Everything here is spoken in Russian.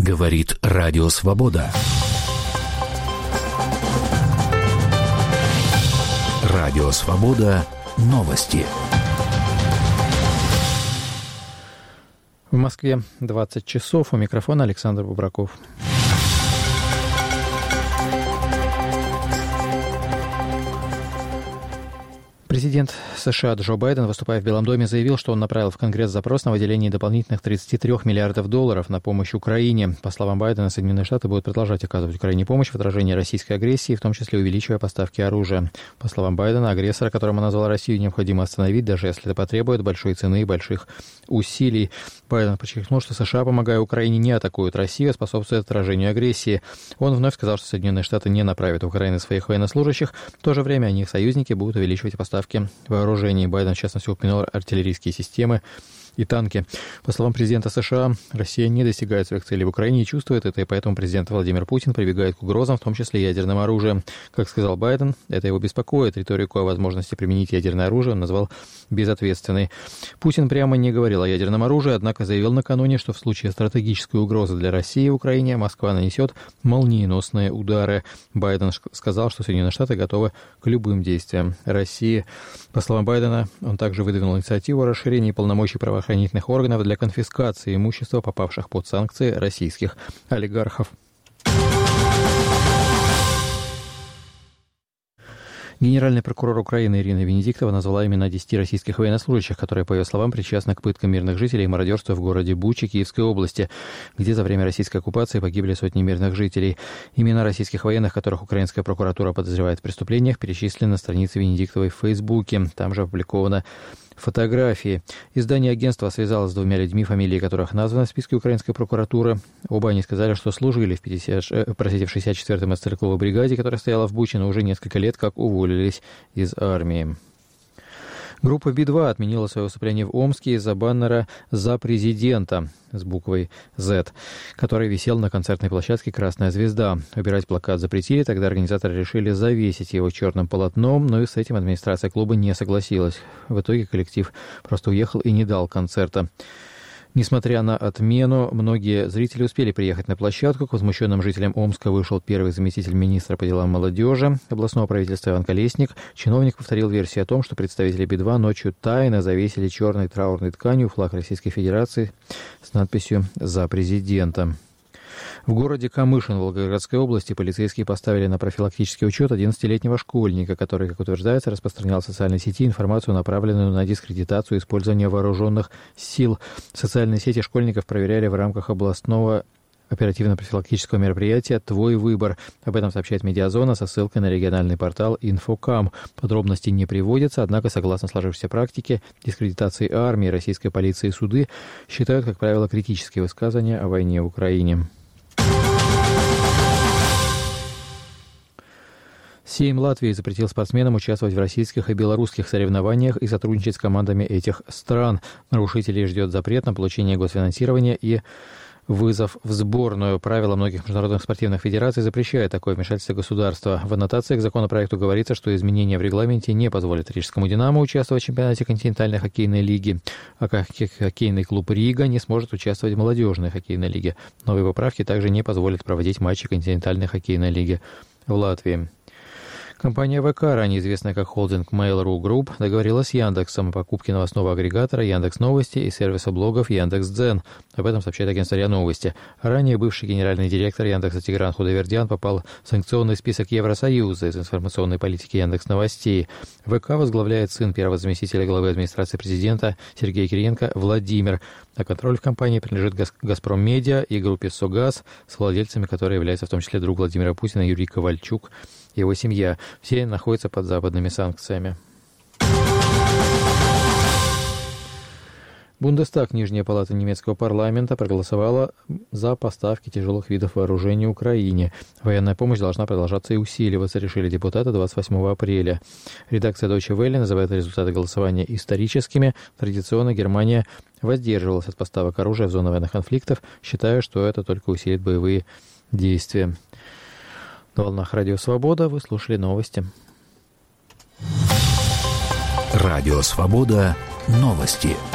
Говорит Радио Свобода. Радио Свобода. Новости. В Москве 20 часов. У микрофона Александр Бубраков. Президент США Джо Байден, выступая в Белом доме, заявил, что он направил в Конгресс запрос на выделение дополнительных 33 миллиардов долларов на помощь Украине. По словам Байдена, Соединенные Штаты будут продолжать оказывать Украине помощь в отражении российской агрессии, в том числе увеличивая поставки оружия. По словам Байдена, агрессора, которым он назвал Россию, необходимо остановить, даже если это потребует большой цены и больших усилий. Байден подчеркнул, что США, помогая Украине, не атакуют Россию, а способствуют отражению агрессии. Он вновь сказал, что Соединенные Штаты не направят в Украину своих военнослужащих. В то же время они, их союзники, будут увеличивать поставки вооружений. Байден, в частности, упомянул артиллерийские системы и танки. По словам президента США, Россия не достигает своих целей в Украине и чувствует это, и поэтому президент Владимир Путин прибегает к угрозам, в том числе ядерным оружием. Как сказал Байден, это его беспокоит. Риторику о возможности применить ядерное оружие он назвал безответственной. Путин прямо не говорил о ядерном оружии, однако заявил накануне, что в случае стратегической угрозы для России в Украине Москва нанесет молниеносные удары. Байден сказал, что Соединенные Штаты готовы к любым действиям России. По словам Байдена, он также выдвинул инициативу о расширении полномочий правоохранительных органов для конфискации имущества, попавших под санкции российских олигархов. Генеральный прокурор Украины Ирина Венедиктова назвала имена 10 российских военнослужащих, которые, по ее словам, причастны к пыткам мирных жителей и мародерству в городе Бучи Киевской области, где за время российской оккупации погибли сотни мирных жителей. Имена российских военных, которых украинская прокуратура подозревает в преступлениях, перечислены на странице Венедиктовой в Фейсбуке. Там же опубликовано фотографии. Издание агентства связалось с двумя людьми, фамилии которых названы в списке украинской прокуратуры. Оба они сказали, что служили в 64-й стрелковой бригаде, которая стояла в Буче, но уже несколько лет как уволились из армии. Группа Би-2 отменила свое выступление в Омске из-за баннера «За президента» с буквой «З», который висел на концертной площадке «Красная звезда». Убирать плакат запретили, тогда организаторы решили завесить его черным полотном, но и с этим администрация клуба не согласилась. В итоге коллектив просто уехал и не дал концерта. Несмотря на отмену, многие зрители успели приехать на площадку. К возмущенным жителям Омска вышел первый заместитель министра по делам молодежи областного правительства Иван Колесник. Чиновник повторил версию о том, что представители Би-2 ночью тайно завесили черной траурной тканью флаг Российской Федерации с надписью «За президента». В городе Камышин Волгоградской области полицейские поставили на профилактический учет 11-летнего школьника, который, как утверждается, распространял в социальной сети информацию, направленную на дискредитацию использования вооруженных сил. Социальные сети школьников проверяли в рамках областного оперативно-профилактического мероприятия «Твой выбор». Об этом сообщает «Медиазона» со ссылкой на региональный портал «Инфокам». Подробности не приводятся, однако, согласно сложившейся практике, дискредитации армии, российской полиции и суды считают, как правило, критические высказывания о войне в Украине. Сейм Латвии запретил спортсменам участвовать в российских и белорусских соревнованиях и сотрудничать с командами этих стран. Нарушителей ждет запрет на получение госфинансирования и вызов в сборную. Правила многих международных спортивных федераций запрещают такое вмешательство государства. В аннотации к законопроекту говорится, что изменения в регламенте не позволят рижскому «Динамо» участвовать в чемпионате континентальной хоккейной лиги, а хоккейный клуб «Рига» не сможет участвовать в молодежной хоккейной лиге. Новые поправки также не позволят проводить матчи континентальной хоккейной лиги в Латвии. Компания ВК, ранее известная как холдинг Mail.ru Group, договорилась с Яндексом о покупке новостного агрегатора Яндекс.Новости и сервиса блогов Яндекс.Дзен. Об этом сообщает агентство РИА Новости. Ранее бывший генеральный директор Яндекса Тигран Худайвердян попал в санкционный список Евросоюза из информационной политики Яндекс.Новостей. ВК возглавляет сын первого заместителя главы администрации президента Сергея Кириенко Владимир. А контроль в компании принадлежит «Газпром Медиа» и группе «Согаз», с владельцами которой является в том числе друг Владимира Путина Юрий Ковальчук и его семья. Все находятся под западными санкциями. Бундестаг, нижняя палата немецкого парламента, проголосовала за поставки тяжелых видов вооружений Украине. Военная помощь должна продолжаться и усиливаться, решили депутаты 28 апреля. Редакция Deutsche Welle называет результаты голосования историческими. Традиционно Германия воздерживалась от поставок оружия в зону военных конфликтов, считая, что это только усилит боевые действия. На волнах Радио Свобода вы слушали новости. Радио Свобода. Новости.